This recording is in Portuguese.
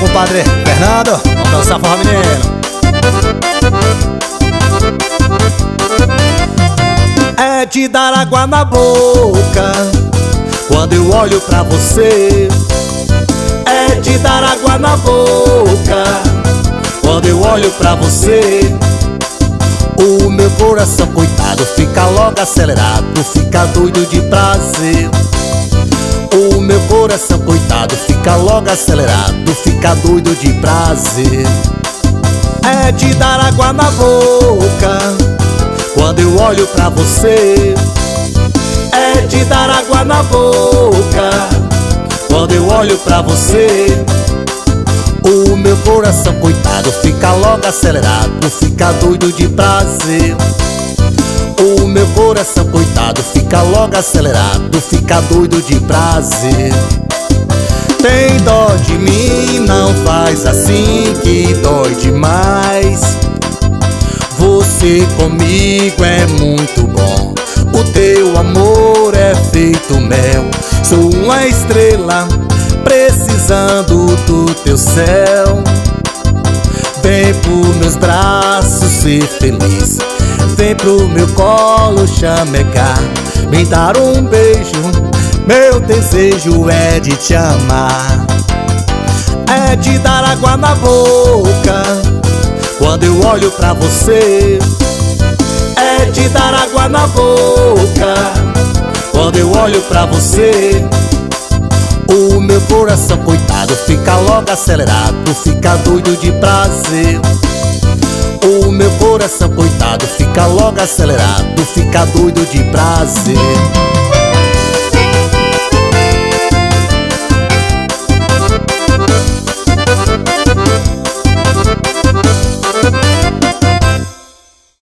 compadre Fernando, vamos dançar forró, menino. É de dar água na boca quando eu olho pra você. É de dar água na boca quando eu olho pra você. O meu coração, coitado, fica logo acelerado, fica doido de prazer. O meu coração, coitado, fica logo acelerado, fica doido de prazer. É de dar água na boca quando eu olho pra você. É de dar água na boca quando eu olho pra você. O meu coração, coitado, fica logo acelerado, fica doido de prazer. O meu coração, coitado, fica logo acelerado, fica doido de prazer. Tem dó de mim, não faz assim que dói demais. Você comigo é muito bom, o teu amor é feito mel. Sou uma estrela precisando do teu céu. Vem pros meus braços ser feliz, vem pro meu colo chamegar, me dar um beijo, meu desejo é de te amar. É de dar água na boca quando eu olho pra você. É de dar água na boca quando eu olho pra você. O meu coração, coitado, fica logo acelerado, fica doido de prazer. O meu coração, coitado, fica logo acelerado, fica doido de prazer.